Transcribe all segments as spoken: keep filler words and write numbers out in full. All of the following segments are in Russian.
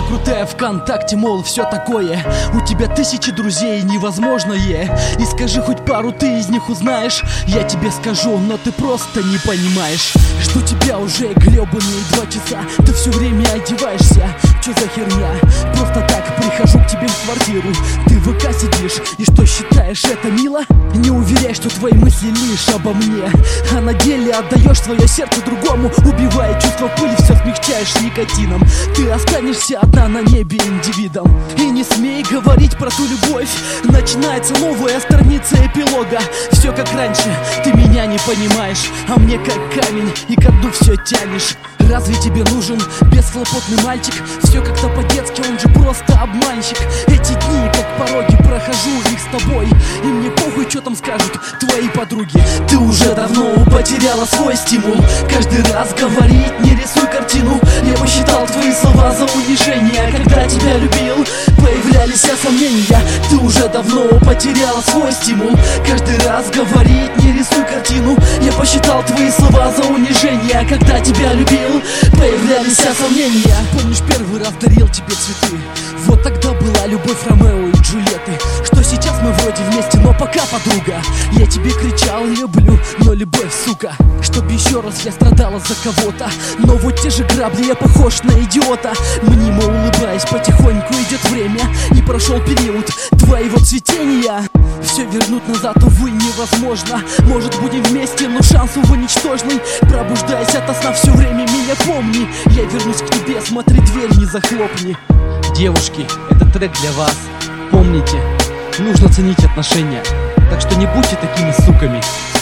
крутая ВКонтакте, мол, все такое. У тебя тысячи друзей, невозможное. И скажи хоть пару, ты из них узнаешь. Я тебе скажу, но ты просто не понимаешь. Жду тебя уже гребаные два часа. Ты все время одеваешься, чё за херня? Просто так прихожу к тебе в квартиру. Ты в ВК сидишь, и что считаешь это мило? Не уверяй, что твои мысли лишь обо мне, а на деле отдаешь свое сердце другому. Убивая чувство пыли, все смягчаешь никотином. Ты останешься одна на небе индивидом. И не смей говорить про ту любовь. Начинается новая страница эпилога. Все как раньше, ты меня не понимаешь, а мне как камень, и ко дну все тянешь. Разве тебе нужен бесхлопотный мальчик? Все как-то по-детски, он же просто обманщик. Эти дни, как пороги, прохожу их с тобой, и мне похуй, что там скажут твои подруги. Ты уже давно потеряла свой стимул. Каждый раз говорить, не рисуй картину. Я посчитал твои слова за унижение. Когда тебя любил, появлялись сомнения. Ты уже давно потеряла свой стимул. Каждый раз говорить, не рисуй картину. Я посчитал твои слова за унижение. Когда тебя любил, появлялись сомнения. Помнишь, первый раз дарил тебе цветы? Вот тогда была любовь Ромео и Джульетты. Что сейчас мы вроде вместе, но пока подруга. Я тебе кричал люблю, но любовь, сука. Чтоб еще раз я страдала за кого-то. Но вот те же грабли, я похож на идиота. Мнимо улыбаясь, потихоньку идет время, и прошел период твоего цветения. Все вернуть назад, увы, невозможно. Может, будем вместе, но шанс, увы, ничтожный. Пробуждаясь ото сна, все время меня помни. Я вернусь к тебе, смотри, дверь не захлопни. Девушки, этот трек для вас. Помните, нужно ценить отношения. Так что не будьте такими суками.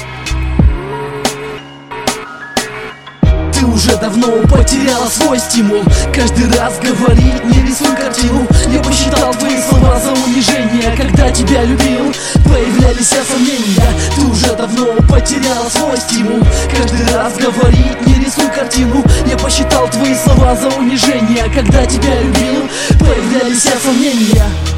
Ты уже давно потеряла свой стимул. Каждый раз говорить, не рисуй картину. Я посчитал твои слова за унижение. Когда тебя любил, появлялись сомнения. Ты уже давно потеряла свой стимул. Каждый раз говорить, не рисуй картину. Я посчитал твои слова за унижение. Когда тебя любил, появлялись сомнения.